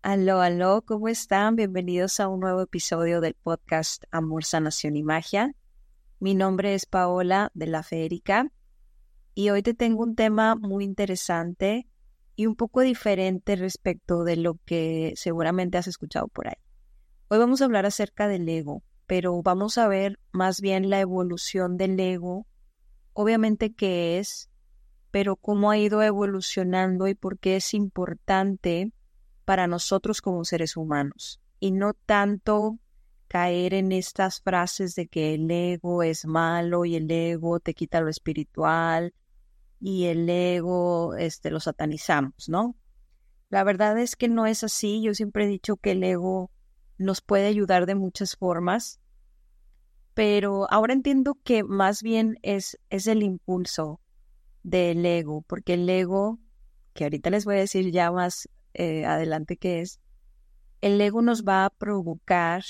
Aló, aló, ¿cómo están? Bienvenidos a un nuevo episodio del podcast Amor, Sanación y Magia. Mi nombre es Paola de la Férica y hoy te tengo un tema muy interesante y un poco diferente respecto de lo que seguramente has escuchado por ahí. Hoy vamos a hablar acerca del ego, pero vamos a ver más bien la evolución del ego, obviamente qué es, pero cómo ha ido evolucionando y por qué es importante para nosotros como seres humanos, y no tanto caer en estas frases de que el ego es malo y el ego te quita lo espiritual y el ego lo satanizamos, ¿no? La verdad es que no es así. Yo siempre he dicho que el ego nos puede ayudar de muchas formas, pero ahora entiendo que más bien es el impulso del ego, porque el ego, que ahorita les voy a decir ya más adelante qué es, el ego nos va a provocar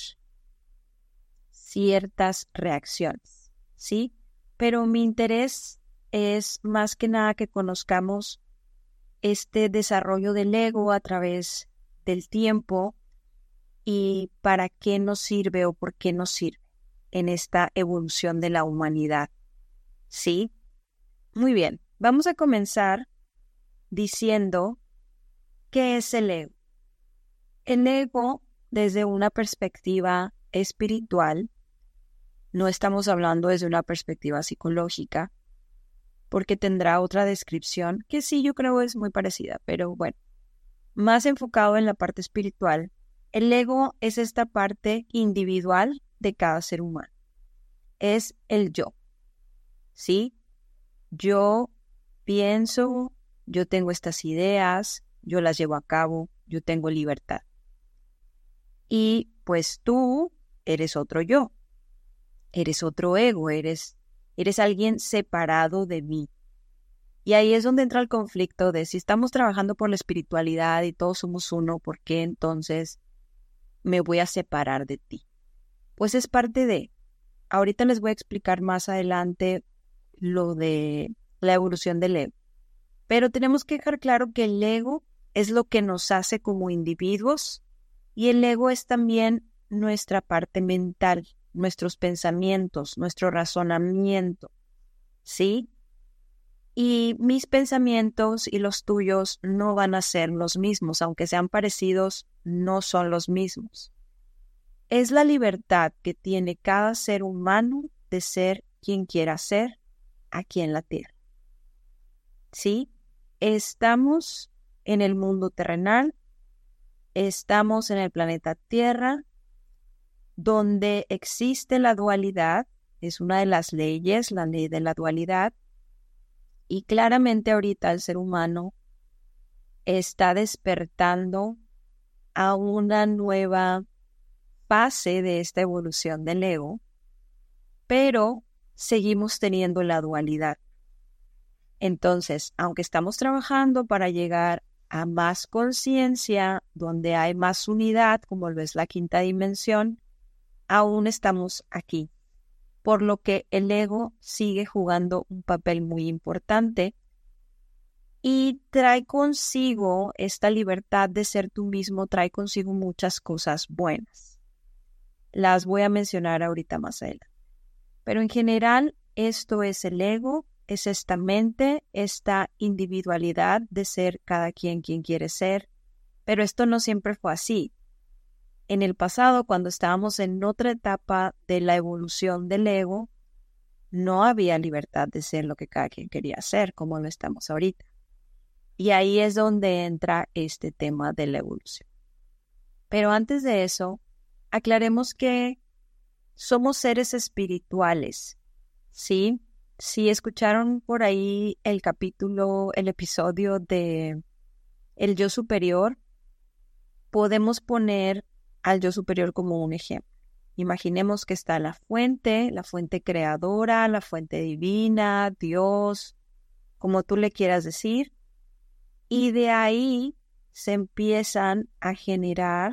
ciertas reacciones, ¿sí? Pero mi interés es más que nada que conozcamos este desarrollo del ego a través del tiempo y para qué nos sirve o por qué nos sirve en esta evolución de la humanidad, ¿sí? Muy bien, vamos a comenzar diciendo qué es el ego. El ego, desde una perspectiva espiritual, no estamos hablando desde una perspectiva psicológica, porque tendrá otra descripción que sí yo creo es muy parecida, pero bueno, más enfocado en la parte espiritual, el ego es esta parte individual de cada ser humano. Es el yo, ¿sí? Yo pienso, yo tengo estas ideas, yo las llevo a cabo, yo tengo libertad. Y pues tú eres otro yo, eres otro ego, eres alguien separado de mí. Y ahí es donde entra el conflicto de si estamos trabajando por la espiritualidad y todos somos uno, ¿por qué entonces me voy a separar de ti? Pues es parte de, ahorita les voy a explicar más adelante lo de la evolución del ego. Pero tenemos que dejar claro que el ego es lo que nos hace como individuos y el ego es también nuestra parte mental, nuestros pensamientos, nuestro razonamiento, ¿sí? Y mis pensamientos y los tuyos no van a ser los mismos, aunque sean parecidos, no son los mismos. Es la libertad que tiene cada ser humano de ser quien quiera ser aquí en la Tierra. ¿Sí? Estamos en el mundo terrenal, estamos en el planeta Tierra, donde existe la dualidad, es una de las leyes, la ley de la dualidad, y claramente ahorita el ser humano está despertando a una nueva fase de esta evolución del ego, pero seguimos teniendo la dualidad. Entonces, aunque estamos trabajando para llegar a más conciencia, donde hay más unidad, como lo es la quinta dimensión, aún estamos aquí. Por lo que el ego sigue jugando un papel muy importante y trae consigo esta libertad de ser tú mismo, trae consigo muchas cosas buenas. Las voy a mencionar ahorita más adelante. Pero en general, esto es el ego, es esta mente, esta individualidad de ser cada quien quiere ser. Pero esto no siempre fue así. En el pasado, cuando estábamos en otra etapa de la evolución del ego, no había libertad de ser lo que cada quien quería ser, como lo estamos ahorita. Y ahí es donde entra este tema de la evolución. Pero antes de eso, aclaremos que somos seres espirituales, ¿sí? Si escucharon por ahí el episodio de El Yo Superior, podemos poner al Yo Superior como un ejemplo. Imaginemos que está la fuente creadora, la fuente divina, Dios, como tú le quieras decir, y de ahí se empiezan a generar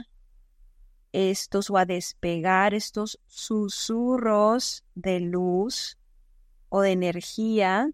o a despegar estos susurros de luz o de energía,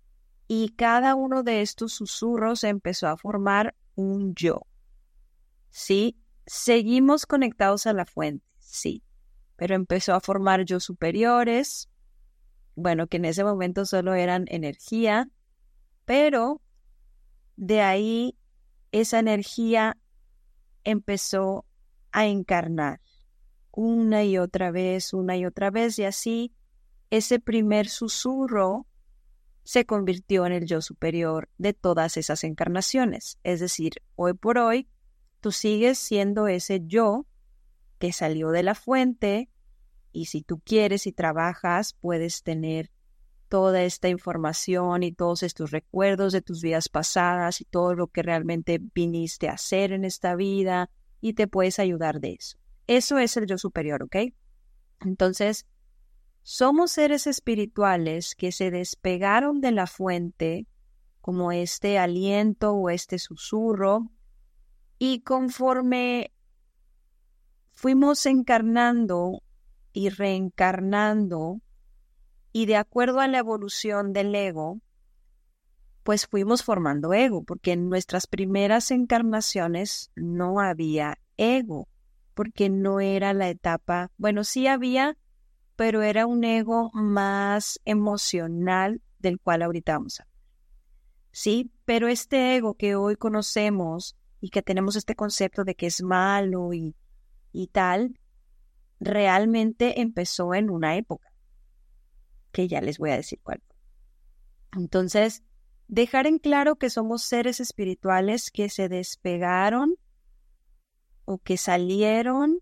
y cada uno de estos susurros empezó a formar un yo, ¿sí? Seguimos conectados a la fuente, sí, pero empezó a formar yo superiores, bueno, que en ese momento solo eran energía, pero de ahí esa energía empezó a encarnar una y otra vez, y así ese primer susurro se convirtió en el yo superior de todas esas encarnaciones. Es decir, hoy por hoy, tú sigues siendo ese yo que salió de la fuente y si tú quieres y trabajas, puedes tener toda esta información y todos estos recuerdos de tus vidas pasadas y todo lo que realmente viniste a hacer en esta vida y te puedes ayudar de eso. Eso es el yo superior, ¿ok? Entonces, somos seres espirituales que se despegaron de la fuente como este aliento o este susurro y conforme fuimos encarnando y reencarnando y de acuerdo a la evolución del ego, pues fuimos formando ego, porque en nuestras primeras encarnaciones no había ego, porque no era la etapa, bueno, sí había, pero era un ego más emocional del cual ahorita vamos a hablar. Sí, pero este ego que hoy conocemos y que tenemos este concepto de que es malo y tal, realmente empezó en una época, que ya les voy a decir cuál. Entonces, dejar en claro que somos seres espirituales que se despegaron o que salieron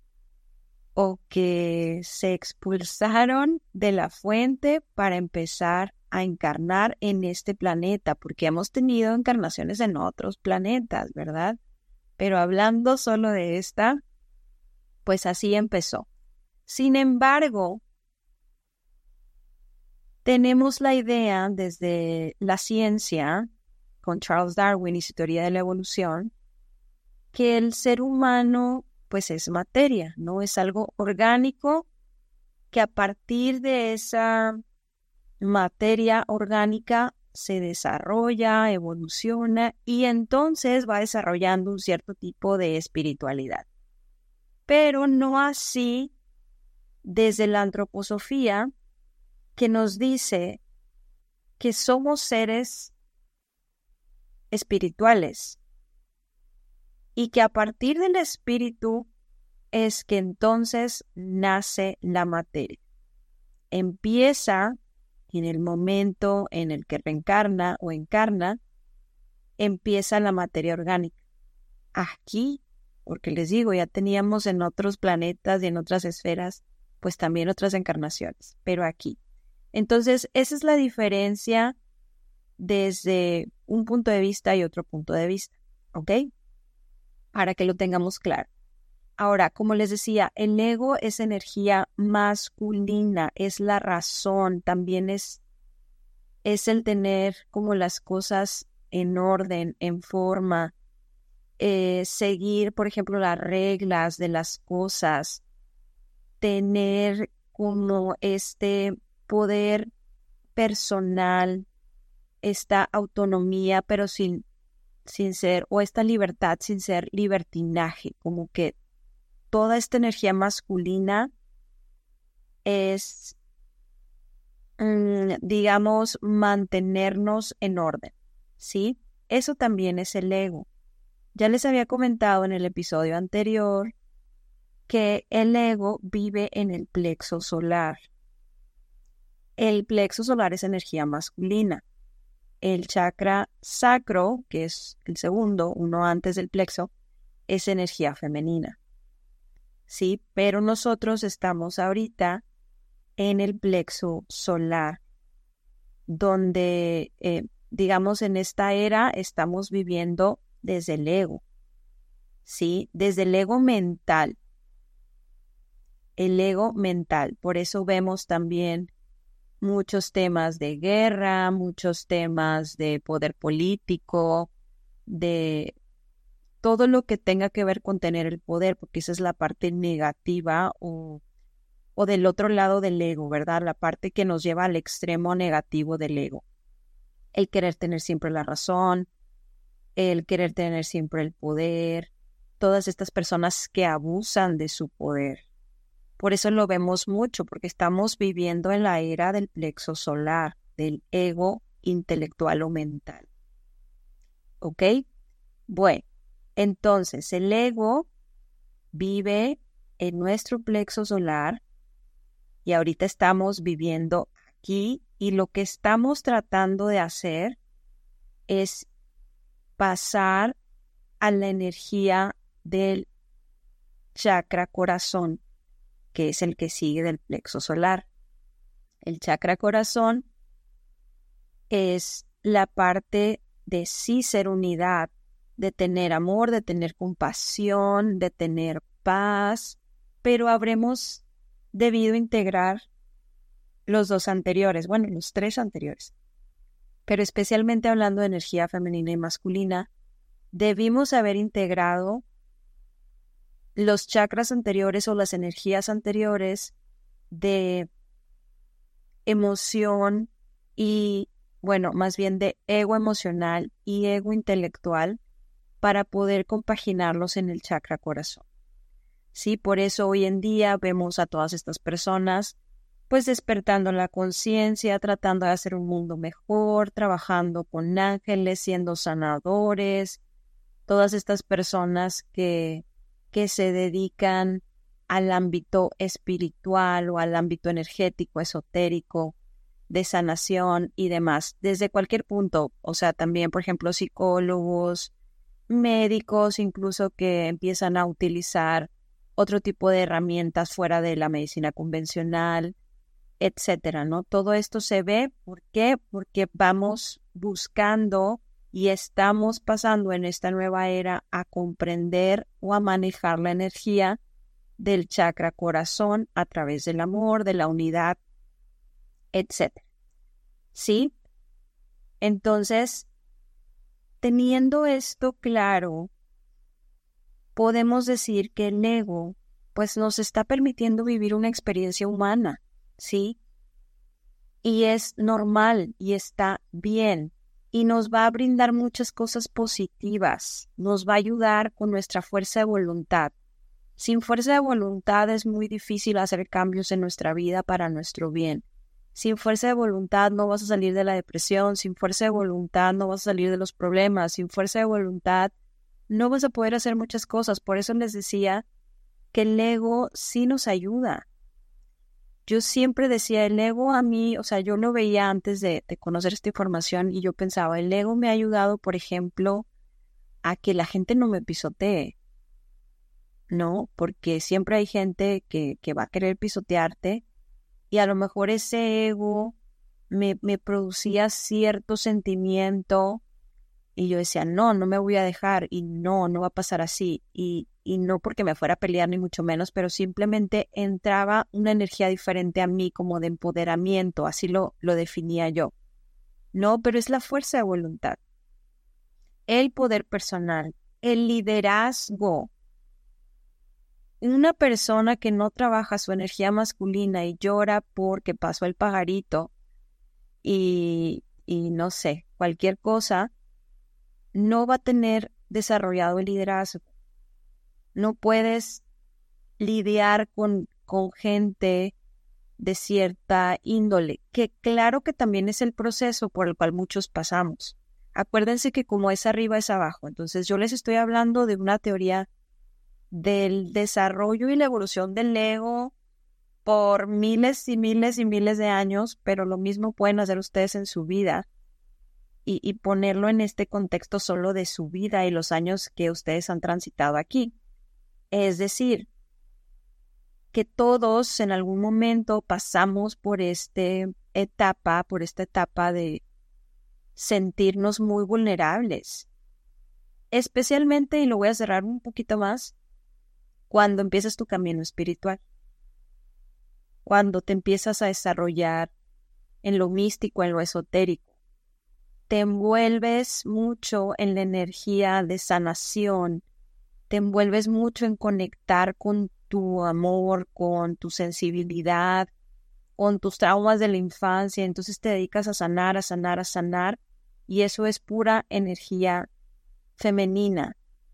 o que se expulsaron de la fuente para empezar a encarnar en este planeta, porque hemos tenido encarnaciones en otros planetas, ¿verdad? Pero hablando solo de esta, pues así empezó. Sin embargo, tenemos la idea desde la ciencia, con Charles Darwin y su teoría de la evolución, que el ser humano pues es materia, ¿no? Es algo orgánico que a partir de esa materia orgánica se desarrolla, evoluciona y entonces va desarrollando un cierto tipo de espiritualidad. Pero no así desde la antroposofía, que nos dice que somos seres espirituales y que a partir del espíritu es que entonces nace la materia. Empieza en el momento en el que reencarna o encarna, empieza la materia orgánica. Aquí, porque les digo, ya teníamos en otros planetas y en otras esferas, pues también otras encarnaciones, pero aquí. Entonces, esa es la diferencia desde un punto de vista y otro punto de vista, ¿ok? Para que lo tengamos claro. Ahora, como les decía, el ego es energía masculina, es la razón, también es el tener como las cosas en orden, en forma, seguir, por ejemplo, las reglas de las cosas, tener como este poder personal, esta autonomía, pero sin ser, o esta libertad sin ser libertinaje, como que toda esta energía masculina es, digamos, mantenernos en orden, ¿sí? Eso también es el ego. Ya les había comentado en el episodio anterior que el ego vive en el plexo solar. El plexo solar es energía masculina. El chakra sacro, que es el segundo, uno antes del plexo, es energía femenina. Sí, pero nosotros estamos ahorita en el plexo solar, donde, digamos, en esta era estamos viviendo desde el ego, ¿sí? Desde el ego mental. El ego mental. Por eso vemos también muchos temas de guerra, muchos temas de poder político, de todo lo que tenga que ver con tener el poder, porque esa es la parte negativa o del otro lado del ego, ¿verdad? La parte que nos lleva al extremo negativo del ego. El querer tener siempre la razón, el querer tener siempre el poder, todas estas personas que abusan de su poder. Por eso lo vemos mucho, porque estamos viviendo en la era del plexo solar, del ego intelectual o mental. ¿Ok? Bueno, entonces el ego vive en nuestro plexo solar y ahorita estamos viviendo aquí y lo que estamos tratando de hacer es pasar a la energía del chakra corazón, que es el que sigue del plexo solar. El chakra corazón es la parte de sí ser unidad, de tener amor, de tener compasión, de tener paz, pero habremos debido integrar los dos anteriores, bueno, los tres anteriores. Pero especialmente hablando de energía femenina y masculina, debimos haber integrado los chakras anteriores o las energías anteriores de emoción y, bueno, más bien de ego emocional y ego intelectual para poder compaginarlos en el chakra corazón. Sí, por eso hoy en día vemos a todas estas personas pues despertando la conciencia, tratando de hacer un mundo mejor, trabajando con ángeles, siendo sanadores, todas estas personas que se dedican al ámbito espiritual o al ámbito energético, esotérico, de sanación y demás, desde cualquier punto, o sea, también, por ejemplo, psicólogos, médicos, incluso que empiezan a utilizar otro tipo de herramientas fuera de la medicina convencional, etcétera, ¿no? Todo esto se ve, ¿por qué? Porque vamos buscando y estamos pasando en esta nueva era a comprender o a manejar la energía del chakra corazón a través del amor, de la unidad, etcétera. ¿Sí? Entonces, teniendo esto claro, podemos decir que el ego, pues nos está permitiendo vivir una experiencia humana, ¿sí? Y es normal y está bien. Y nos va a brindar muchas cosas positivas. Nos va a ayudar con nuestra fuerza de voluntad. Sin fuerza de voluntad es muy difícil hacer cambios en nuestra vida para nuestro bien. Sin fuerza de voluntad no vas a salir de la depresión. Sin fuerza de voluntad no vas a salir de los problemas. Sin fuerza de voluntad no vas a poder hacer muchas cosas. Por eso les decía que el ego sí nos ayuda. Yo siempre decía, el ego a mí, o sea, yo lo veía antes de conocer esta información y yo pensaba, el ego me ha ayudado, por ejemplo, a que la gente no me pisotee, ¿no? Porque siempre hay gente que va a querer pisotearte y a lo mejor ese ego me producía cierto sentimiento y yo decía, no me voy a dejar y no va a pasar así y no porque me fuera a pelear ni mucho menos, pero simplemente entraba una energía diferente a mí como de empoderamiento, así lo definía yo. No, pero es la fuerza de voluntad, el poder personal, el liderazgo. Una persona que no trabaja su energía masculina y llora porque pasó el pajarito y no sé, cualquier cosa, no va a tener desarrollado el liderazgo. No puedes lidiar con gente de cierta índole, que claro que también es el proceso por el cual muchos pasamos. Acuérdense que como es arriba es abajo. Entonces yo les estoy hablando de una teoría del desarrollo y la evolución del ego por miles y miles y miles de años, pero lo mismo pueden hacer ustedes en su vida y ponerlo en este contexto solo de su vida y los años que ustedes han transitado aquí. Es decir, que todos en algún momento pasamos por esta etapa de sentirnos muy vulnerables. Especialmente, y lo voy a cerrar un poquito más, cuando empiezas tu camino espiritual. Cuando te empiezas a desarrollar en lo místico, en lo esotérico. Te envuelves mucho en la energía de sanación, te envuelves mucho en conectar con tu amor, con tu sensibilidad, con tus traumas de la infancia, entonces te dedicas a sanar, a sanar, a sanar, y eso es pura energía femenina.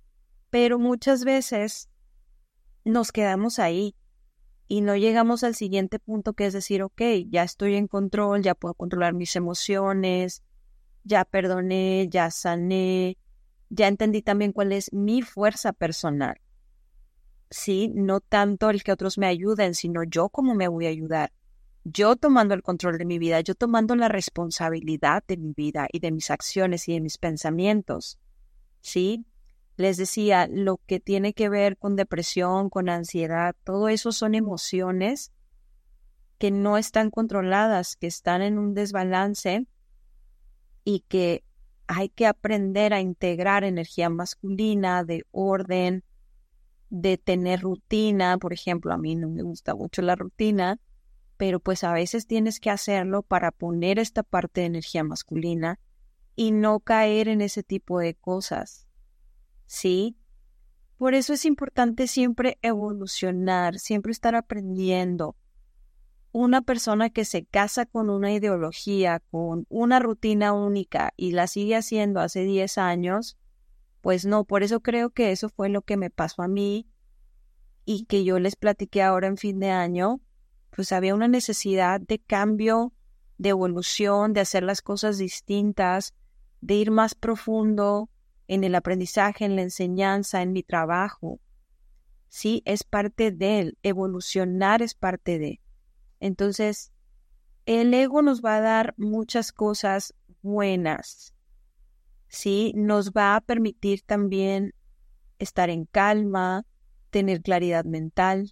pero muchas veces nos quedamos ahí y no llegamos al siguiente punto, que es decir, ok, ya estoy en control, ya puedo controlar mis emociones, ya perdoné, ya sané, ya entendí también cuál es mi fuerza personal. Sí, no tanto el que otros me ayuden, sino yo cómo me voy a ayudar. Yo tomando el control de mi vida, yo tomando la responsabilidad de mi vida y de mis acciones y de mis pensamientos. ¿Sí? Les decía, lo que tiene que ver con depresión, con ansiedad, todo eso son emociones que no están controladas, que están en un desbalance y que hay que aprender a integrar energía masculina, de orden, de tener rutina. Por ejemplo, a mí no me gusta mucho la rutina, pero pues a veces tienes que hacerlo para poner esta parte de energía masculina y no caer en ese tipo de cosas, ¿sí? Por eso es importante siempre evolucionar, siempre estar aprendiendo. Una persona que se casa con una ideología, con una rutina única y la sigue haciendo hace 10 años, pues no, por eso creo que eso fue lo que me pasó a mí y que yo les platiqué ahora en fin de año, pues había una necesidad de cambio, de evolución, de hacer las cosas distintas, de ir más profundo en el aprendizaje, en la enseñanza, en mi trabajo. Sí, es parte de él, evolucionar es parte de. Entonces, el ego nos va a dar muchas cosas buenas, ¿sí? Nos va a permitir también estar en calma, tener claridad mental.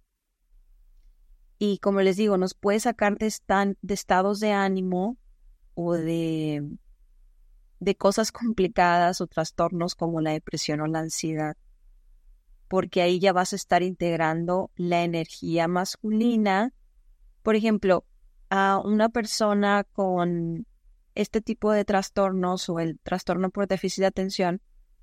Y como les digo, nos puede sacar de estados de ánimo o de cosas complicadas o trastornos como la depresión o la ansiedad, porque ahí ya vas a estar integrando la energía masculina. Por ejemplo, a una persona con este tipo de trastornos o el trastorno por déficit de atención,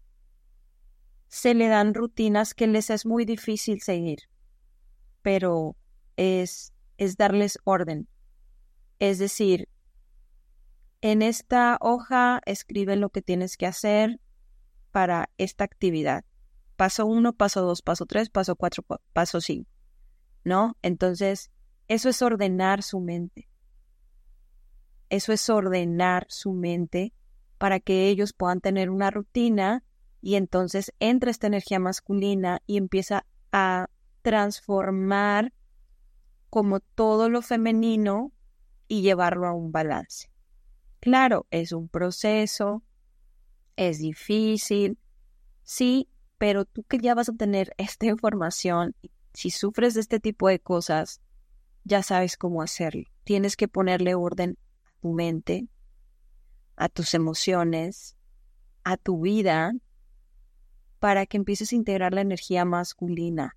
se le dan rutinas que les es muy difícil seguir, pero es darles orden. Es decir, en esta hoja escribe lo que tienes que hacer para esta actividad. Paso 1, paso 2, paso 3, paso 4, paso 5, ¿no? Entonces, eso es ordenar su mente. Eso es ordenar su mente para que ellos puedan tener una rutina y entonces entra esta energía masculina y empieza a transformar como todo lo femenino y llevarlo a un balance. Claro, es un proceso, es difícil, sí, pero tú que ya vas a tener esta información, si sufres de este tipo de cosas, ya sabes cómo hacerlo. Tienes que ponerle orden a tu mente, a tus emociones, a tu vida, para que empieces a integrar la energía masculina.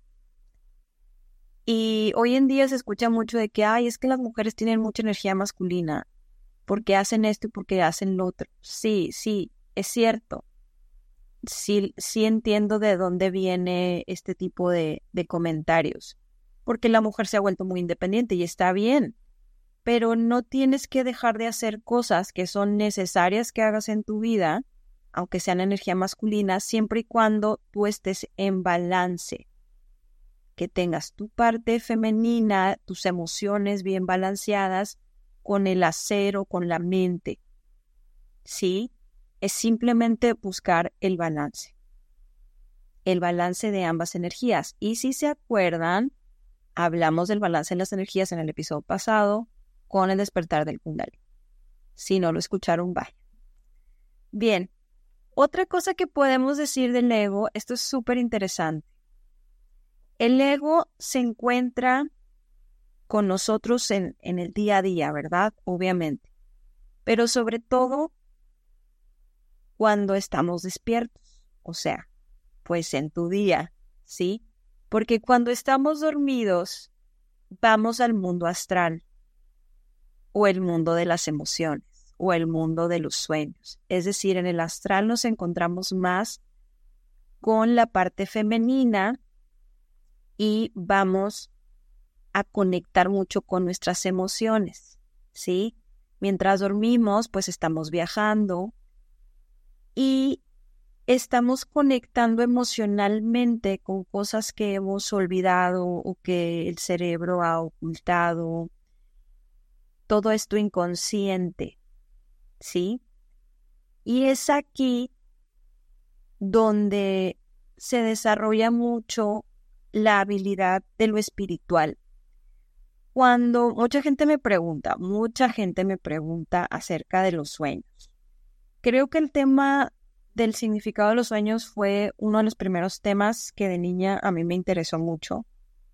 Y hoy en día se escucha mucho de que, ay, es que las mujeres tienen mucha energía masculina, porque hacen esto y porque hacen lo otro. Sí, es cierto. Sí entiendo de dónde viene este tipo de comentarios, porque la mujer se ha vuelto muy independiente y está bien, pero no tienes que dejar de hacer cosas que son necesarias que hagas en tu vida, aunque sean energía masculina, siempre y cuando tú estés en balance, que tengas tu parte femenina, tus emociones bien balanceadas con el hacer o con la mente, ¿sí? Es simplemente buscar el balance de ambas energías. Y si se acuerdan, hablamos del balance de las energías en el episodio pasado con el despertar del Kundalini. Si no lo escucharon, vaya. Bien, otra cosa que podemos decir del ego, esto es súper interesante. El ego se encuentra con nosotros en el día a día, ¿verdad? Obviamente. Pero sobre todo cuando estamos despiertos, o sea, pues en tu día, ¿sí? Porque cuando estamos dormidos, vamos al mundo astral, o el mundo de las emociones, o el mundo de los sueños. Es decir, en el astral nos encontramos más con la parte femenina y vamos a conectar mucho con nuestras emociones, ¿sí? Mientras dormimos, pues estamos viajando y estamos conectando emocionalmente con cosas que hemos olvidado o que el cerebro ha ocultado. Todo esto inconsciente, ¿sí? Y es aquí donde se desarrolla mucho la habilidad de lo espiritual. Cuando mucha gente me pregunta acerca de los sueños. Creo que el tema del significado de los sueños fue uno de los primeros temas que de niña a mí me interesó mucho.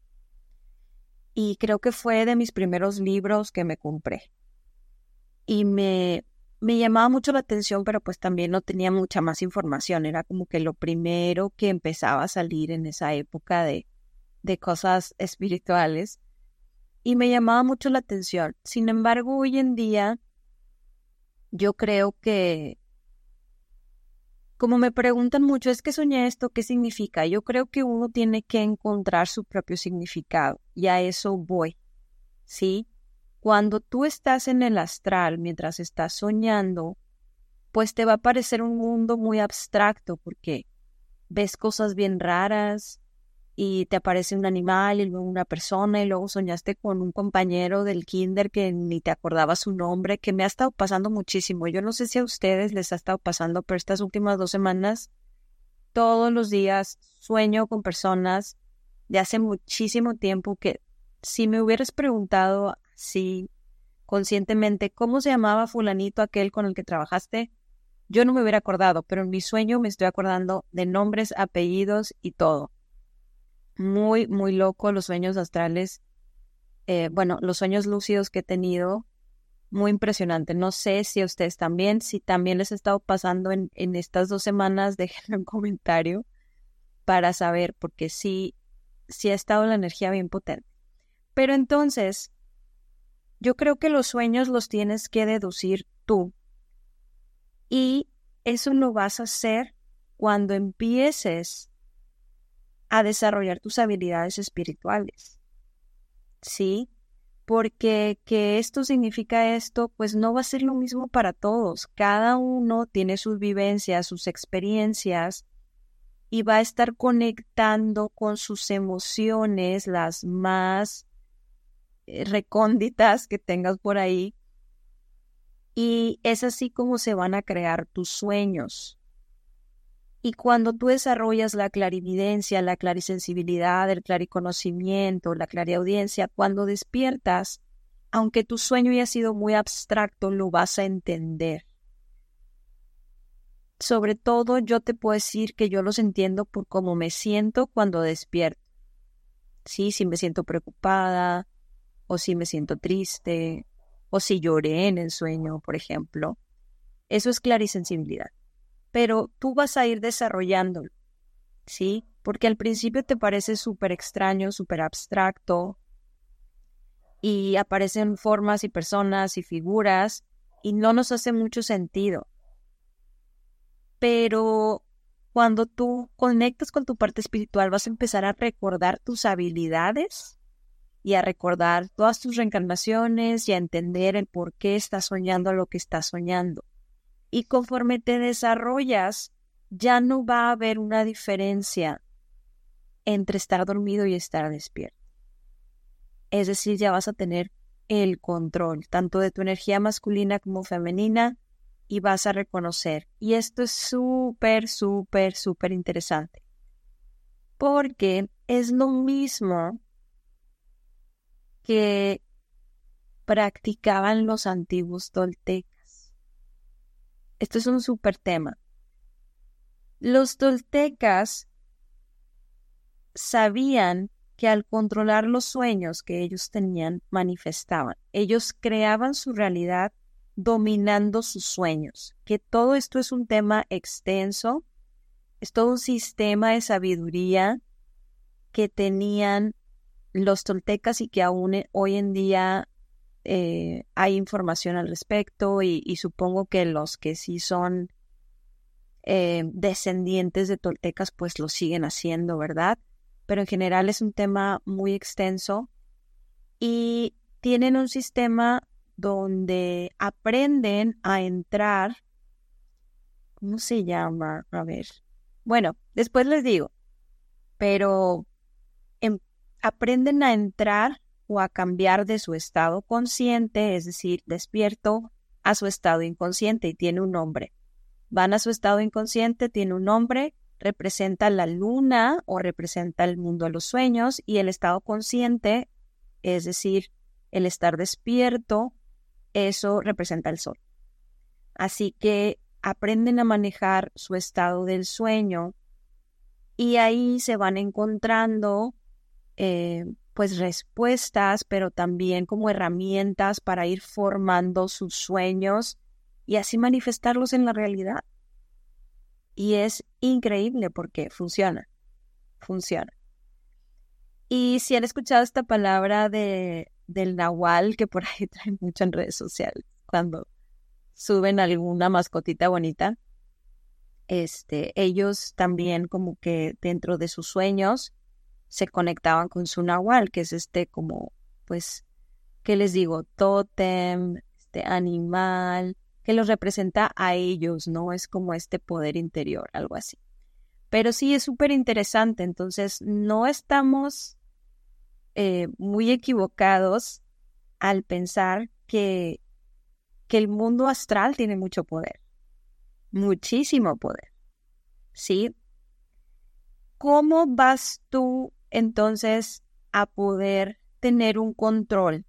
Y creo que fue de mis primeros libros que me compré. Y me llamaba mucho la atención, pero pues también no tenía mucha más información. Era como que lo primero que empezaba a salir en esa época de cosas espirituales. Y me llamaba mucho la atención. Sin embargo, hoy en día, yo creo que, como me preguntan mucho, es que soñé esto, ¿qué significa? Yo creo que uno tiene que encontrar su propio significado. Y a eso voy, ¿sí? Cuando tú estás en el astral, mientras estás soñando, pues te va a parecer un mundo muy abstracto porque ves cosas bien raras y te aparece un animal y luego una persona y luego soñaste con un compañero del kinder que ni te acordaba su nombre, que me ha estado pasando muchísimo. Yo no sé si a ustedes les ha estado pasando, pero estas últimas 2 semanas, todos los días sueño con personas de hace muchísimo tiempo que si me hubieras preguntado si conscientemente cómo se llamaba fulanito aquel con el que trabajaste, yo no me hubiera acordado, pero en mi sueño me estoy acordando de nombres, apellidos y todo. Muy, muy loco los sueños astrales. Los sueños lúcidos que he tenido, muy impresionante. No sé si a ustedes también, si también les ha estado pasando en estas 2 semanas, déjenme un comentario para saber, porque sí ha estado la energía bien potente. Pero entonces, yo creo que los sueños los tienes que deducir tú. Y eso lo vas a hacer cuando empieces a desarrollar tus habilidades espirituales, ¿sí? Porque que esto significa esto, pues no va a ser lo mismo para todos. Cada uno tiene sus vivencias, sus experiencias y va a estar conectando con sus emociones, las más recónditas que tengas por ahí. Y es así como se van a crear tus sueños. Y cuando tú desarrollas la clarividencia, la clarisensibilidad, el clariconocimiento, la clariaudiencia, cuando despiertas, aunque tu sueño haya sido muy abstracto, lo vas a entender. Sobre todo, yo te puedo decir que yo los entiendo por cómo me siento cuando despierto. Sí, si me siento preocupada, o si me siento triste, o si lloré en el sueño, por ejemplo. Eso es clarisensibilidad. Pero tú vas a ir desarrollándolo, ¿sí? Porque al principio te parece súper extraño, súper abstracto, y aparecen formas y personas y figuras, y no nos hace mucho sentido. Pero cuando tú conectas con tu parte espiritual, vas a empezar a recordar tus habilidades y a recordar todas tus reencarnaciones y a entender el por qué estás soñando lo que estás soñando. Y conforme te desarrollas, ya no va a haber una diferencia entre estar dormido y estar despierto. Es decir, ya vas a tener el control, tanto de tu energía masculina como femenina, y vas a reconocer. Y esto es súper, súper, súper interesante. Porque es lo mismo que practicaban los antiguos toltecas. Esto es un súper tema. Los toltecas sabían que al controlar los sueños que ellos tenían, manifestaban. Ellos creaban su realidad dominando sus sueños. Que todo esto es un tema extenso, es todo un sistema de sabiduría que tenían los toltecas y que aún hoy en día hay información al respecto y supongo que los que sí son descendientes de toltecas pues lo siguen haciendo, ¿verdad? Pero en general es un tema muy extenso y tienen un sistema donde aprenden a entrar ¿cómo se llama? A ver. Bueno, después les digo, pero em- aprenden a entrar o a cambiar de su estado consciente, es decir, despierto, a su estado inconsciente y tiene un nombre. Van a su estado inconsciente, tiene un nombre, representa la luna o representa el mundo de los sueños, y el estado consciente, es decir, el estar despierto, eso representa el sol. Así que aprenden a manejar su estado del sueño y ahí se van encontrando pues respuestas, pero también como herramientas para ir formando sus sueños y así manifestarlos en la realidad. Y es increíble porque funciona, funciona. Y si han escuchado esta palabra del nahual, que por ahí traen mucho en redes sociales, cuando suben alguna mascotita bonita, ellos también como que dentro de sus sueños se conectaban con su nahual, que es como, pues, ¿qué les digo? Tótem, animal, que los representa a ellos, ¿no? Es como este poder interior, algo así. Pero sí es súper interesante, entonces no estamos muy equivocados al pensar que el mundo astral tiene mucho poder, muchísimo poder, ¿sí? ¿Cómo vas tú entonces a poder tener un control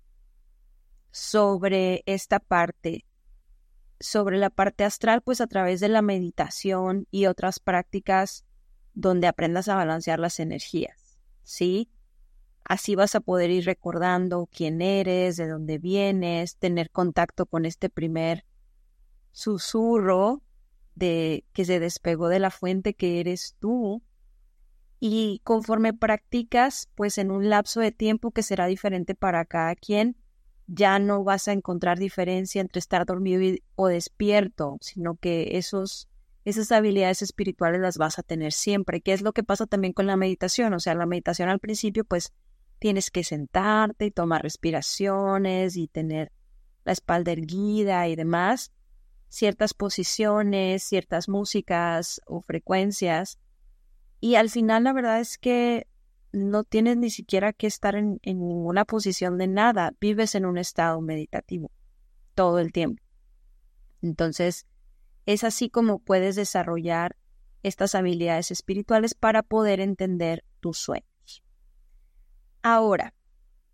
sobre esta parte, sobre la parte astral? Pues a través de la meditación y otras prácticas donde aprendas a balancear las energías, ¿sí? Así vas a poder ir recordando quién eres, de dónde vienes, tener contacto con este primer susurro de que se despegó de la fuente que eres tú. Y conforme practicas, pues en un lapso de tiempo que será diferente para cada quien, ya no vas a encontrar diferencia entre estar dormido o despierto, sino que esas habilidades espirituales las vas a tener siempre, que es lo que pasa también con la meditación. O sea, la meditación al principio, pues tienes que sentarte y tomar respiraciones y tener la espalda erguida y demás, ciertas posiciones, ciertas músicas o frecuencias. Y al final la verdad es que no tienes ni siquiera que estar en ninguna posición de nada. Vives en un estado meditativo todo el tiempo. Entonces, es así como puedes desarrollar estas habilidades espirituales para poder entender tus sueños. Ahora,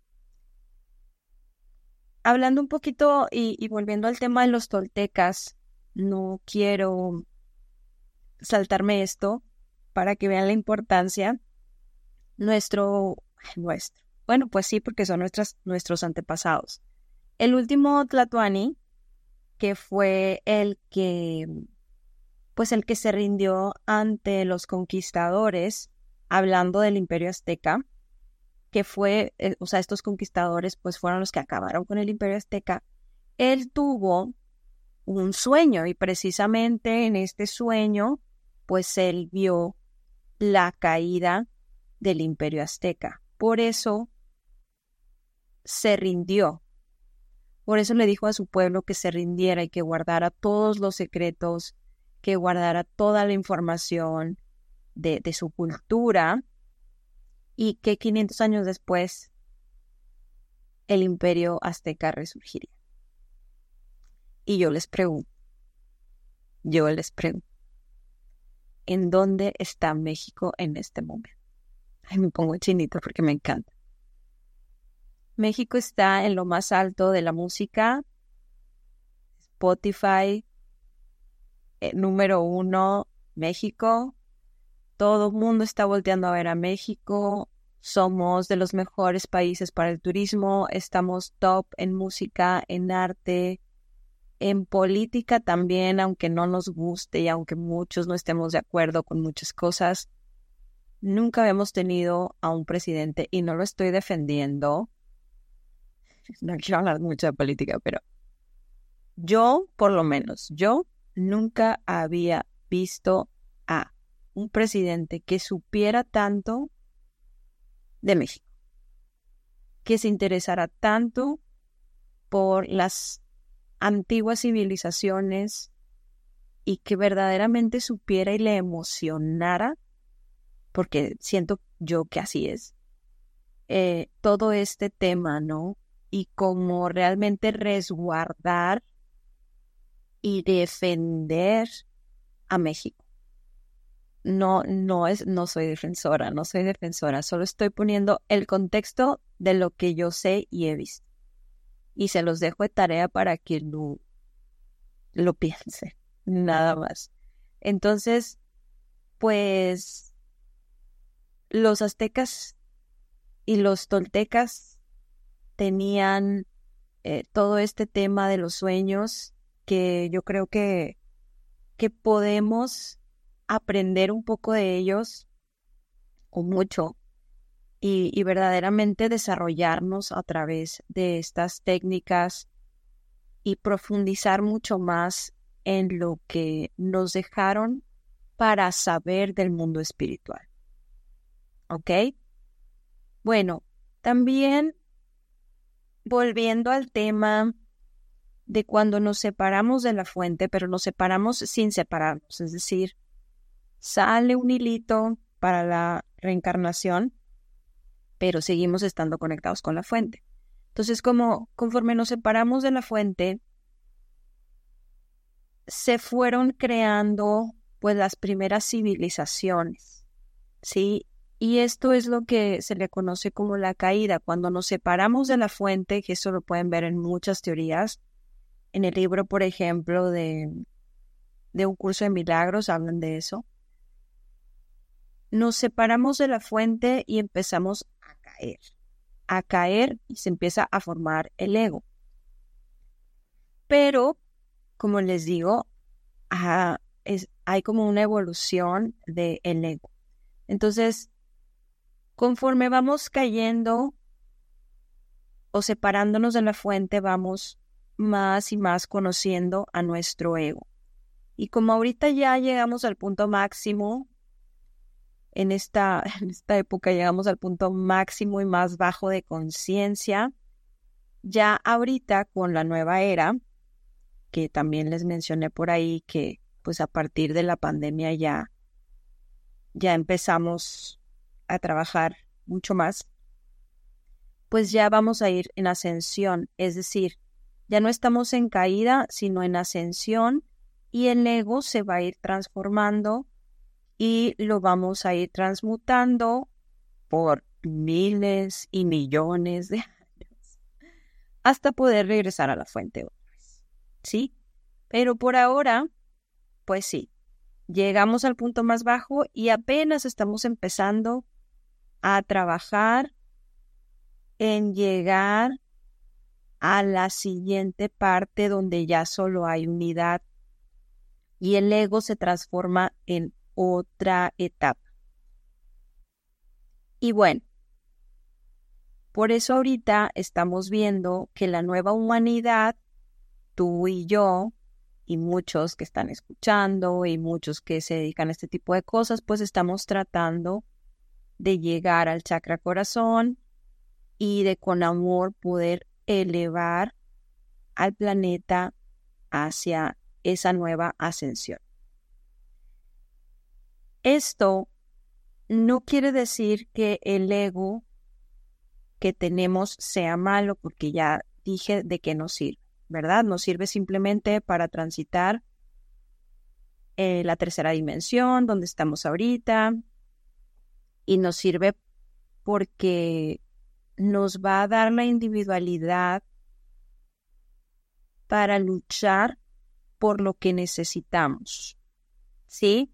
hablando un poquito y volviendo al tema de los toltecas, no quiero saltarme esto para que vean la importancia. Bueno, pues sí, porque son nuestros antepasados. El último Tlatoani, que fue pues el que se rindió ante los conquistadores, hablando del Imperio Azteca, que fue, o sea, estos conquistadores pues fueron los que acabaron con el Imperio Azteca. Él tuvo un sueño y precisamente en este sueño, pues él vio la caída del Imperio Azteca. Por eso se rindió. Por eso le dijo a su pueblo que se rindiera y que guardara todos los secretos, que guardara toda la información de su cultura, y que 500 años después el Imperio Azteca resurgiría. Y yo les pregunto, ¿en dónde está México en este momento? Ay, me pongo chinito porque me encanta. México está en lo más alto de la música. Spotify, número 1, México. Todo el mundo está volteando a ver a México. Somos de los mejores países para el turismo. Estamos top en música, en arte, en política también, aunque no nos guste y aunque muchos no estemos de acuerdo con muchas cosas. Nunca habíamos tenido a un presidente, y no lo estoy defendiendo. No quiero hablar mucho de política, pero yo, por lo menos, yo nunca había visto a un presidente que supiera tanto de México, que se interesara tanto por las antiguas civilizaciones, y que verdaderamente supiera y le emocionara, porque siento yo que así es, todo este tema, ¿no? Y como realmente resguardar y defender a México. No soy defensora, solo estoy poniendo el contexto de lo que yo sé y he visto. Y se los dejo de tarea para que lo piense, nada más. Entonces, pues, los aztecas y los toltecas tenían todo este tema de los sueños que yo creo que podemos aprender un poco de ellos o mucho y verdaderamente desarrollarnos a través de estas técnicas y profundizar mucho más en lo que nos dejaron para saber del mundo espiritual. ¿Ok? Bueno, también volviendo al tema de cuando nos separamos de la fuente, pero nos separamos sin separarnos, es decir, sale un hilito para la reencarnación, pero seguimos estando conectados con la fuente. Entonces, conforme nos separamos de la fuente, se fueron creando pues las primeras civilizaciones, ¿sí? Y esto es lo que se le conoce como la caída. Cuando nos separamos de la fuente, que eso lo pueden ver en muchas teorías, en el libro, por ejemplo, de Un curso de milagros, hablan de eso. Nos separamos de la fuente y empezamos a caer y se empieza a formar el ego. Pero, como les digo, hay como una evolución del ego. Entonces, conforme vamos cayendo o separándonos de la fuente, vamos más y más conociendo a nuestro ego. Y como ahorita ya llegamos al punto máximo, en esta época llegamos al punto máximo y más bajo de conciencia, ya ahorita con la nueva era, que también les mencioné por ahí, que pues a partir de la pandemia ya empezamos a trabajar mucho más, pues ya vamos a ir en ascensión, es decir, ya no estamos en caída, sino en ascensión, y el ego se va a ir transformando y lo vamos a ir transmutando por miles y millones de años hasta poder regresar a la fuente otra vez, ¿sí? Pero por ahora, pues sí, llegamos al punto más bajo y apenas estamos empezando a trabajar en llegar a la siguiente parte donde ya solo hay unidad y el ego se transforma en otra etapa. Y bueno, por eso ahorita estamos viendo que la nueva humanidad, tú y yo, y muchos que están escuchando y muchos que se dedican a este tipo de cosas, pues estamos tratando de llegar al chakra corazón y de con amor poder elevar al planeta hacia esa nueva ascensión. Esto no quiere decir que el ego que tenemos sea malo, porque ya dije de qué nos sirve, ¿verdad? Nos sirve simplemente para transitar la tercera dimensión, donde estamos ahorita, y nos sirve porque nos va a dar la individualidad para luchar por lo que necesitamos, ¿sí?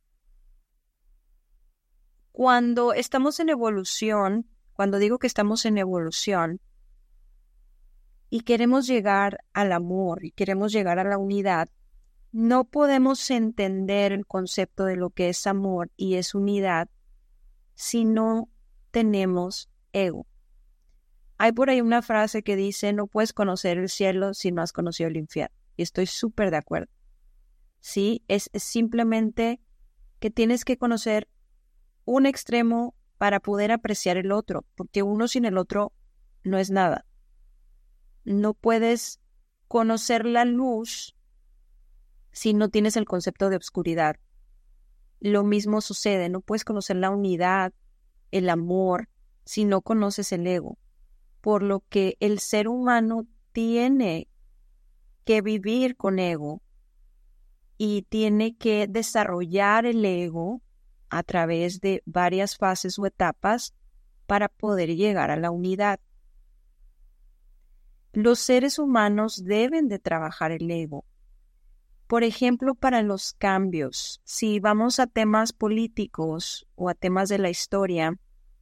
Cuando estamos en evolución, cuando digo que estamos en evolución y queremos llegar al amor y queremos llegar a la unidad, no podemos entender el concepto de lo que es amor y es unidad si no tenemos ego. Hay por ahí una frase que dice, no puedes conocer el cielo si no has conocido el infierno. Y estoy súper de acuerdo. Sí, es simplemente que tienes que conocer un extremo para poder apreciar el otro, porque uno sin el otro no es nada. No puedes conocer la luz si no tienes el concepto de obscuridad. Lo mismo sucede, no puedes conocer la unidad, el amor, si no conoces el ego. Por lo que el ser humano tiene que vivir con ego y tiene que desarrollar el ego a través de varias fases o etapas para poder llegar a la unidad. Los seres humanos deben de trabajar el ego. Por ejemplo, para los cambios, si vamos a temas políticos o a temas de la historia,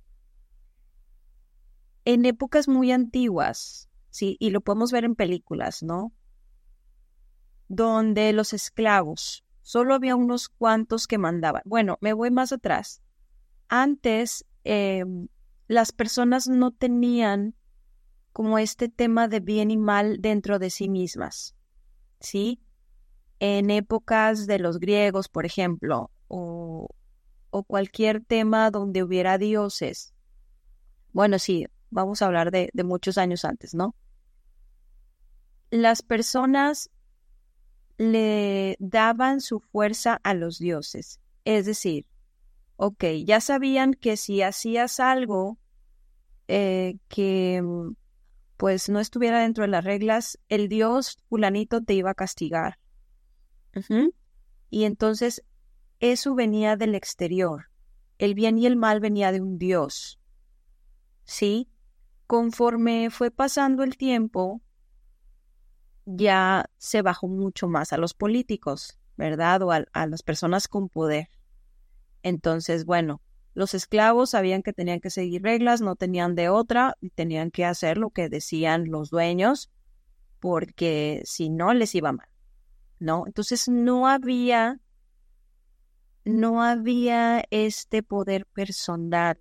en épocas muy antiguas, sí, y lo podemos ver en películas, ¿no? Donde los esclavos, solo había unos cuantos que mandaban. Bueno, me voy más atrás. Antes, las personas no tenían como este tema de bien y mal dentro de sí mismas, ¿sí? En épocas de los griegos, por ejemplo, o cualquier tema donde hubiera dioses. Bueno, sí, vamos a hablar de muchos años antes, ¿no? Las personas le daban su fuerza a los dioses. Es decir, ok, ya sabían que si hacías algo que pues no estuviera dentro de las reglas, el dios fulanito te iba a castigar. Y entonces eso venía del exterior. El bien y el mal venía de un dios. ¿Sí? Conforme fue pasando el tiempo, ya se bajó mucho más a los políticos, ¿verdad? O a las personas con poder. Entonces, bueno, los esclavos sabían que tenían que seguir reglas, no tenían de otra y tenían que hacer lo que decían los dueños, porque si no les iba mal, ¿no? Entonces no había este poder personal.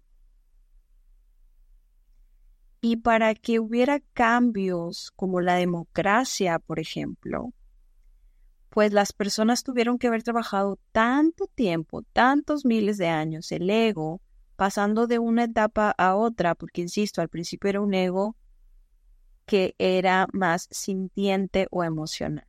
Y para que hubiera cambios como la democracia, por ejemplo, pues las personas tuvieron que haber trabajado tanto tiempo, tantos miles de años, el ego, pasando de una etapa a otra, porque insisto, al principio era un ego que era más sintiente o emocional.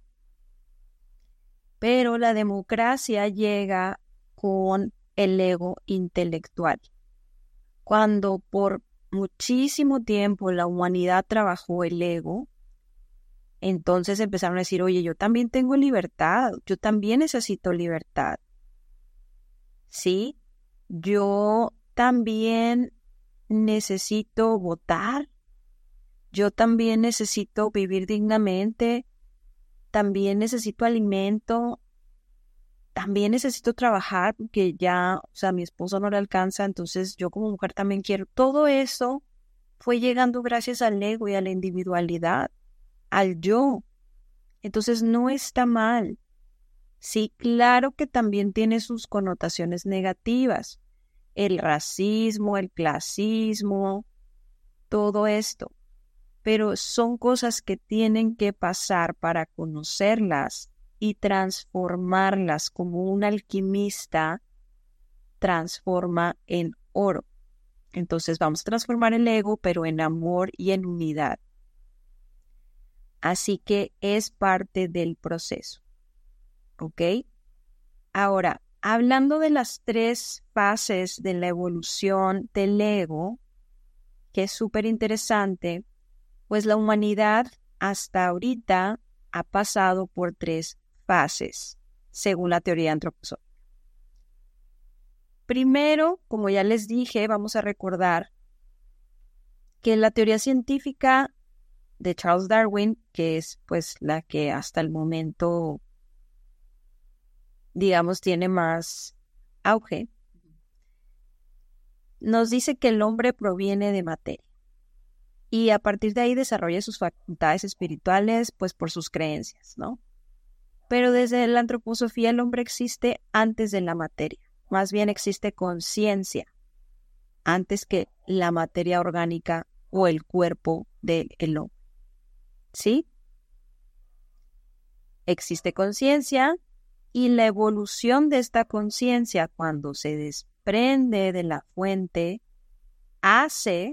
Pero la democracia llega con el ego intelectual. Cuando por muchísimo tiempo la humanidad trabajó el ego, entonces empezaron a decir, oye, yo también tengo libertad, yo también necesito libertad, ¿sí? Yo también necesito votar, yo también necesito vivir dignamente, también necesito alimento, también necesito trabajar porque ya, o sea, mi esposo no le alcanza, entonces yo como mujer también quiero. Todo eso fue llegando gracias al ego y a la individualidad, al yo. Entonces no está mal. Sí, claro que también tiene sus connotaciones negativas. El racismo, el clasismo, todo esto. Pero son cosas que tienen que pasar para conocerlas y transformarlas como un alquimista transforma en oro. Entonces vamos a transformar el ego, pero en amor y en unidad. Así que es parte del proceso. ¿Ok? Ahora, hablando de las 3 fases de la evolución del ego, que es súper interesante, pues la humanidad hasta ahorita ha pasado por 3 fases, según la teoría antroposófica. Primero, como ya les dije, vamos a recordar que la teoría científica de Charles Darwin, que es pues la que hasta el momento, digamos, tiene más auge, nos dice que el hombre proviene de materia y a partir de ahí desarrolla sus facultades espirituales pues por sus creencias, ¿no? Pero desde la antroposofía el hombre existe antes de la materia, más bien existe conciencia antes que la materia orgánica o el cuerpo del hombre, ¿sí? Existe conciencia y la evolución de esta conciencia cuando se desprende de la fuente hace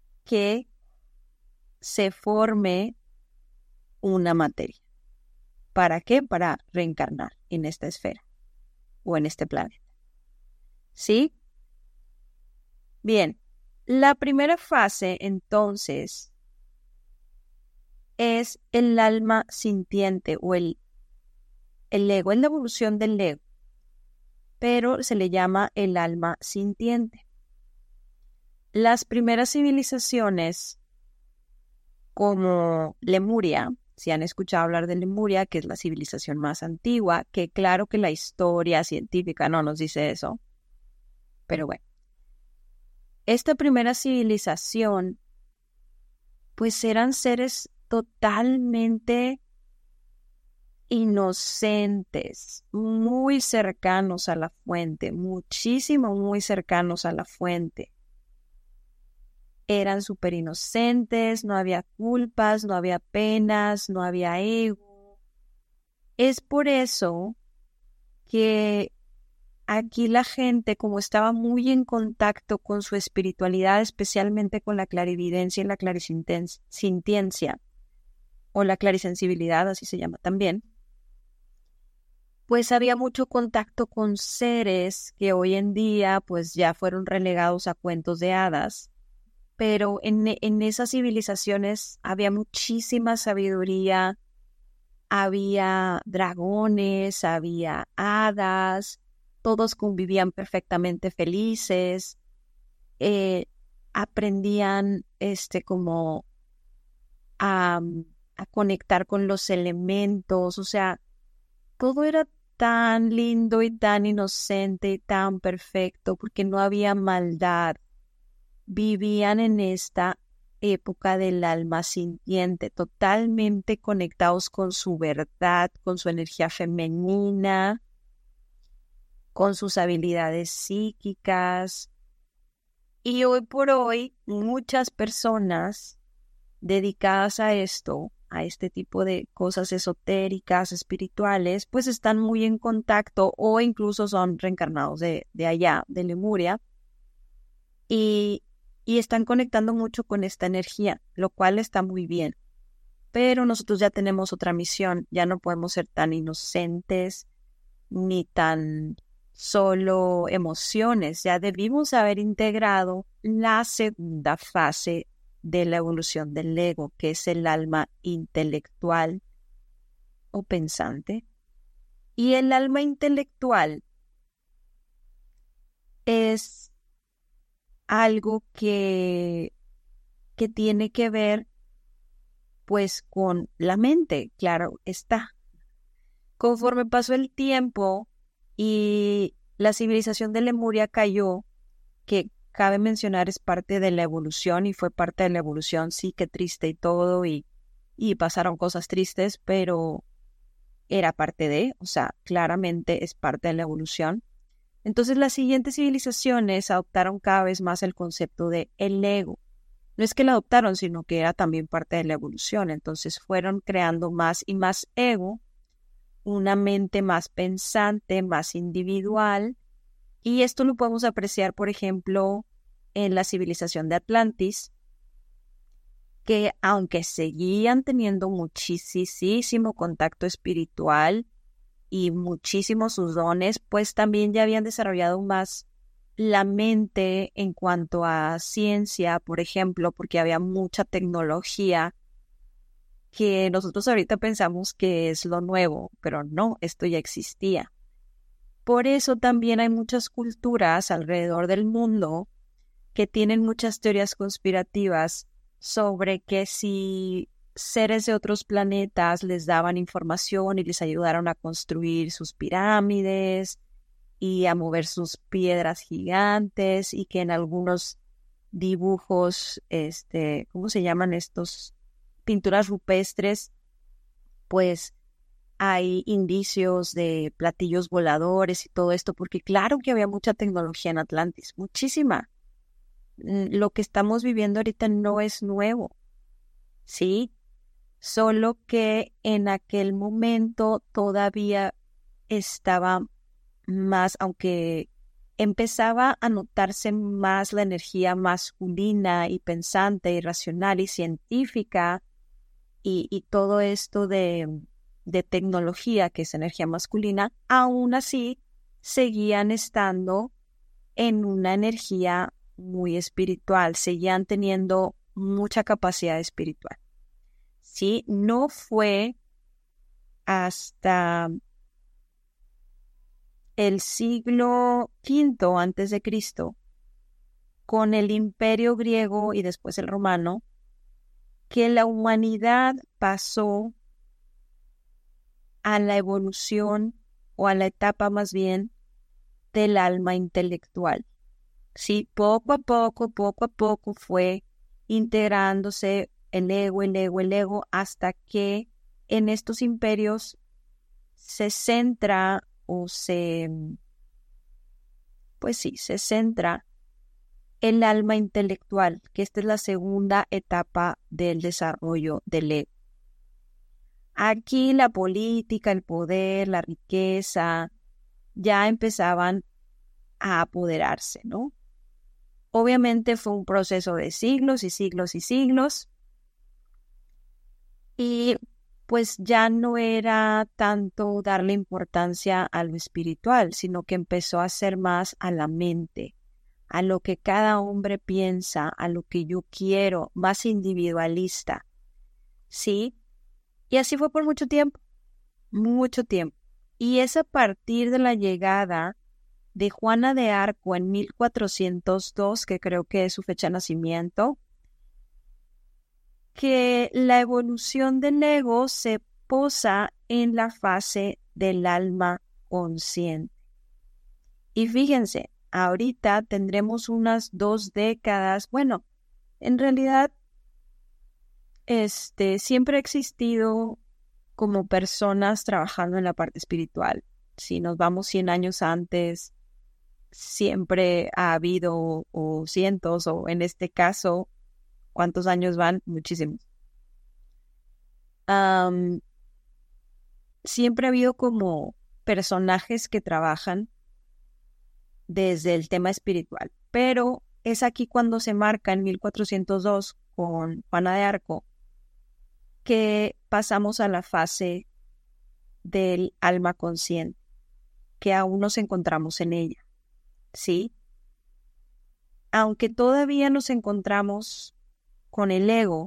que se forme una materia. ¿Para qué? Para reencarnar en esta esfera o en este planeta. ¿Sí? Bien, la primera fase, entonces, es el alma sintiente o el ego, es la evolución del ego, pero se le llama el alma sintiente. Las primeras civilizaciones como Lemuria, si han escuchado hablar de Lemuria, que es la civilización más antigua, que claro que la historia científica no nos dice eso, pero bueno, esta primera civilización, pues eran seres totalmente inocentes, muy cercanos a la fuente, muchísimo, muy cercanos a la fuente. Eran súper inocentes, no había culpas, no había penas, no había ego. Es por eso que aquí la gente, como estaba muy en contacto con su espiritualidad, especialmente con la clarividencia y la clarisintiencia, o la clarisensibilidad, así se llama también, pues había mucho contacto con seres que hoy en día pues ya fueron relegados a cuentos de hadas, pero en esas civilizaciones había muchísima sabiduría, había dragones, había hadas, todos convivían perfectamente felices, aprendían como a, a conectar con los elementos, o sea, todo era tan lindo y tan inocente y tan perfecto porque no había maldad. Vivían en esta época del alma sintiente, totalmente conectados con su verdad, con su energía femenina, con sus habilidades psíquicas. Y hoy por hoy, muchas personas dedicadas a esto, a este tipo de cosas esotéricas, espirituales, pues están muy en contacto o incluso son reencarnados de allá, de Lemuria, y están conectando mucho con esta energía, lo cual está muy bien. Pero nosotros ya tenemos otra misión, ya no podemos ser tan inocentes ni tan solo emociones, ya debimos haber integrado la segunda fase de la evolución del ego, que es el alma intelectual o pensante. Y el alma intelectual es algo que tiene que ver pues con la mente, claro está. Conforme pasó el tiempo y la civilización de Lemuria cayó, que cabe mencionar es parte de la evolución y fue parte de la evolución, sí que triste y todo, y pasaron cosas tristes, pero era parte de, o sea, claramente es parte de la evolución. Entonces las siguientes civilizaciones adoptaron cada vez más el concepto de el ego. No es que lo adoptaron, sino que era también parte de la evolución. Entonces fueron creando más y más ego, una mente más pensante, más individual. Y esto lo podemos apreciar, por ejemplo, en la civilización de Atlantis, que aunque seguían teniendo muchísimo contacto espiritual y muchísimos sus dones, pues también ya habían desarrollado más la mente en cuanto a ciencia, por ejemplo, porque había mucha tecnología que nosotros ahorita pensamos que es lo nuevo, pero no, esto ya existía. Por eso también hay muchas culturas alrededor del mundo que tienen muchas teorías conspirativas sobre que si seres de otros planetas les daban información y les ayudaron a construir sus pirámides y a mover sus piedras gigantes, y que en algunos dibujos, ¿cómo se llaman estos? Pinturas rupestres, pues hay indicios de platillos voladores y todo esto, porque claro que había mucha tecnología en Atlantis, muchísima. Lo que estamos viviendo ahorita no es nuevo, ¿sí? Solo que en aquel momento todavía estaba más, aunque empezaba a notarse más la energía masculina y pensante y racional y científica y todo esto de tecnología, que es energía masculina, aún así seguían estando en una energía muy espiritual, seguían teniendo mucha capacidad espiritual. ¿Sí? No fue hasta el siglo V antes de Cristo, con el imperio griego y después el romano, que la humanidad pasó a la evolución o a la etapa más bien del alma intelectual. Sí, poco a poco fue integrándose el ego, hasta que en estos imperios se centra se centra el alma intelectual, que esta es la segunda etapa del desarrollo del ego. Aquí la política, el poder, la riqueza ya empezaban a apoderarse, ¿no? Obviamente fue un proceso de siglos y siglos y siglos, y pues ya no era tanto darle importancia a lo espiritual, sino que empezó a ser más a la mente, a lo que cada hombre piensa, a lo que yo quiero, más individualista, ¿sí? Y así fue por mucho tiempo, mucho tiempo. Y es a partir de la llegada de Juana de Arco en 1402, que creo que es su fecha de nacimiento, que la evolución del ego se posa en la fase del alma consciente. Y fíjense, ahorita tendremos unas 2 décadas, bueno, en realidad siempre ha existido como personas trabajando en la parte espiritual. Si nos vamos 100 años antes, siempre ha habido o cientos, o en este caso, ¿cuántos años van? Muchísimos. Siempre ha habido como personajes que trabajan desde el tema espiritual, pero es aquí cuando se marca en 1402 con Juana de Arco que pasamos a la fase del alma consciente, que aún nos encontramos en ella, ¿sí? Aunque todavía nos encontramos con el ego,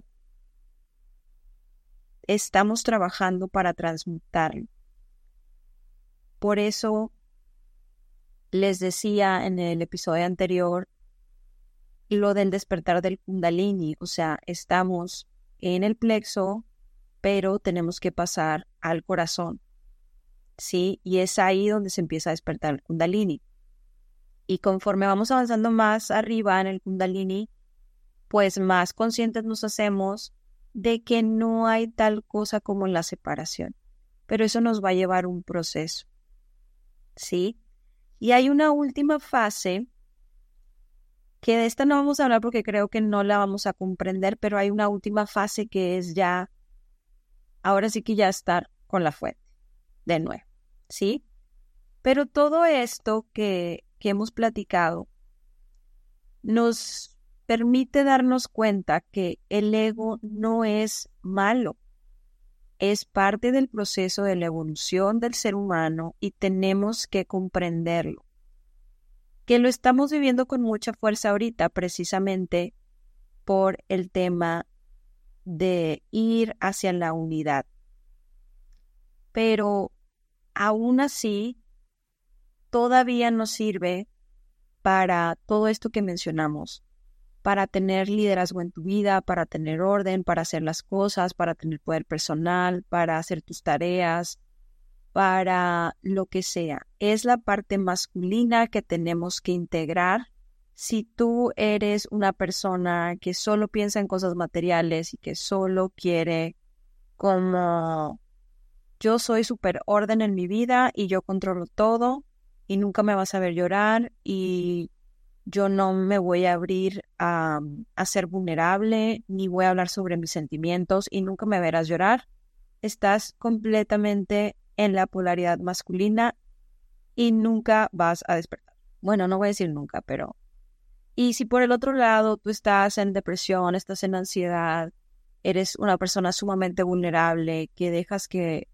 estamos trabajando para transmutarlo. Por eso les decía en el episodio anterior lo del despertar del Kundalini, o sea, estamos en el plexo, pero tenemos que pasar al corazón, ¿sí? Y es ahí donde se empieza a despertar el Kundalini. Y conforme vamos avanzando más arriba en el Kundalini, pues más conscientes nos hacemos de que no hay tal cosa como la separación. Pero eso nos va a llevar un proceso, ¿sí? Y hay una última fase, que de esta no vamos a hablar porque creo que no la vamos a comprender, pero hay una última fase que es ya, ahora sí que ya estar con la fuente, de nuevo, ¿sí? Pero todo esto que hemos platicado nos permite darnos cuenta que el ego no es malo, es parte del proceso de la evolución del ser humano y tenemos que comprenderlo. Que lo estamos viviendo con mucha fuerza ahorita, precisamente por el tema de ir hacia la unidad. Pero aún así, todavía nos sirve para todo esto que mencionamos, para tener liderazgo en tu vida, para tener orden, para hacer las cosas, para tener poder personal, para hacer tus tareas, para lo que sea. Es la parte masculina que tenemos que integrar. Si tú eres una persona que solo piensa en cosas materiales y que solo quiere como yo soy súper orden en mi vida y yo controlo todo y nunca me vas a ver llorar y yo no me voy a abrir a ser vulnerable ni voy a hablar sobre mis sentimientos y nunca me verás llorar, estás completamente en la polaridad masculina y nunca vas a despertar. Bueno, no voy a decir nunca, pero... Y si por el otro lado tú estás en depresión, estás en ansiedad, eres una persona sumamente vulnerable, que dejas que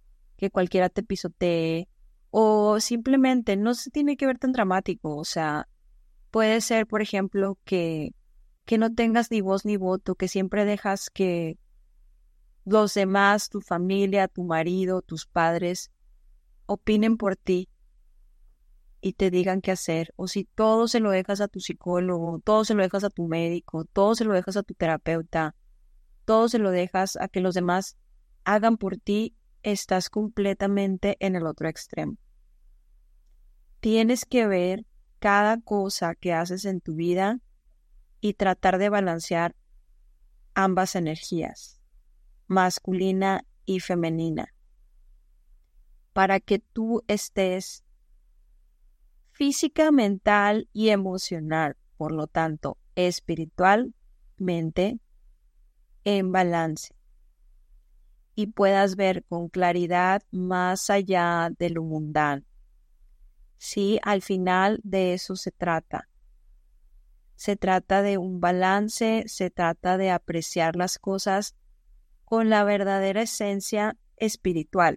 que cualquiera te pisotee, o simplemente no se tiene que ver tan dramático. O sea, puede ser, por ejemplo, que no tengas ni voz ni voto, que siempre dejas que los demás, tu familia, tu marido, tus padres, opinen por ti y te digan qué hacer. O si todo se lo dejas a tu psicólogo, todo se lo dejas a tu médico, todo se lo dejas a tu terapeuta, todo se lo dejas a que los demás hagan por ti, estás completamente en el otro extremo. Tienes que ver cada cosa que haces en tu vida y tratar de balancear ambas energías, masculina y femenina, para que tú estés física, mental y emocional, por lo tanto, espiritualmente en balance y puedas ver con claridad más allá de lo mundano. Sí, al final de eso se trata. Se trata de un balance, se trata de apreciar las cosas con la verdadera esencia espiritual.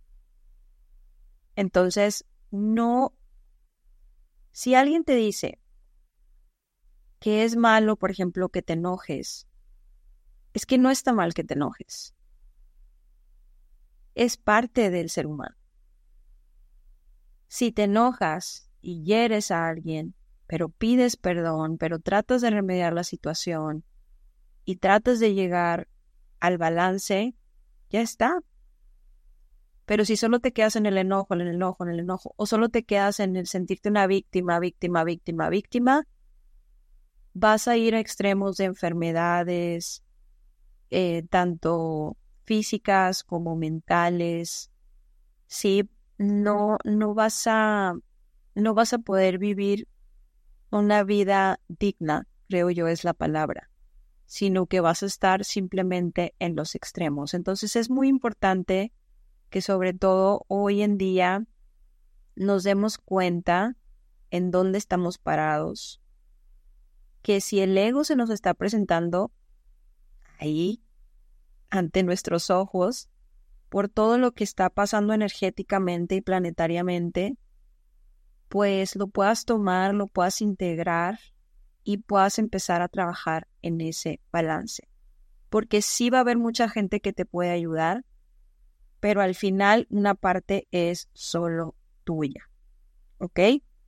Entonces, no, si alguien te dice que es malo, por ejemplo, que te enojes, es que no está mal que te enojes. Es parte del ser humano. Si te enojas y hieres a alguien, pero pides perdón, pero tratas de remediar la situación y tratas de llegar al balance, ya está. Pero si solo te quedas en el enojo, o solo te quedas en el sentirte una víctima, vas a ir a extremos de enfermedades, tanto físicas como mentales. Sí, no vas a poder vivir una vida digna, creo yo es la palabra, sino que vas a estar simplemente en los extremos. Entonces es muy importante que sobre todo hoy en día nos demos cuenta en dónde estamos parados, que si el ego se nos está presentando ahí ante nuestros ojos, por todo lo que está pasando energéticamente y planetariamente, pues lo puedas tomar, lo puedas integrar y puedas empezar a trabajar en ese balance. Porque sí va a haber mucha gente que te puede ayudar, pero al final una parte es solo tuya. ¿Ok?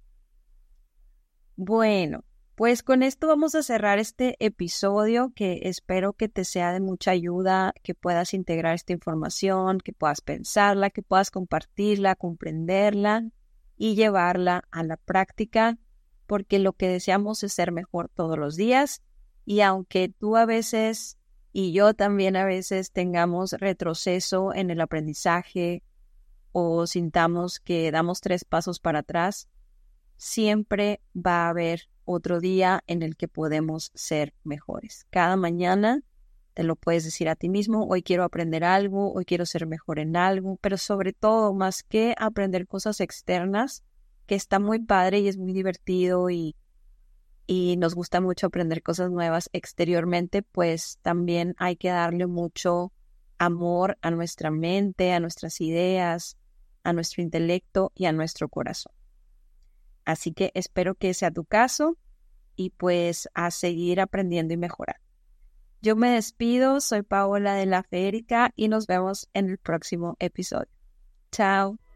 Bueno, pues con esto vamos a cerrar este episodio que espero que te sea de mucha ayuda, que puedas integrar esta información, que puedas pensarla, que puedas compartirla, comprenderla y llevarla a la práctica, porque lo que deseamos es ser mejor todos los días. Y aunque tú a veces y yo también a veces tengamos retroceso en el aprendizaje o sintamos que damos 3 pasos para atrás, siempre va a haber otro día en el que podemos ser mejores. Cada mañana te lo puedes decir a ti mismo, hoy quiero aprender algo, hoy quiero ser mejor en algo, pero sobre todo, más que aprender cosas externas, que está muy padre y es muy divertido y nos gusta mucho aprender cosas nuevas exteriormente, pues también hay que darle mucho amor a nuestra mente, a nuestras ideas, a nuestro intelecto y a nuestro corazón. Así que espero que sea tu caso y pues a seguir aprendiendo y mejorar. Yo me despido, soy Paola de la Férica y nos vemos en el próximo episodio. Chao.